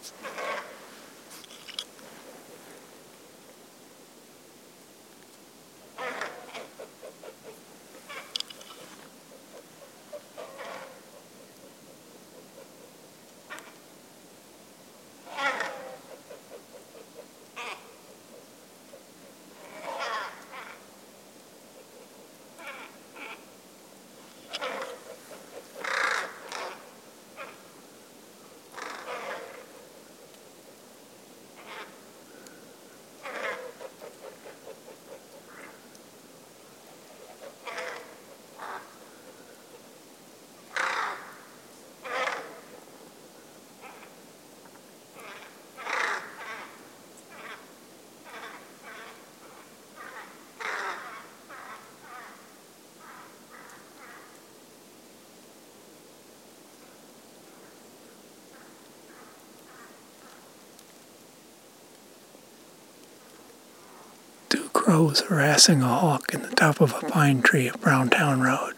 Two crows harassing a hawk in the top of a pine tree at Browntown Road.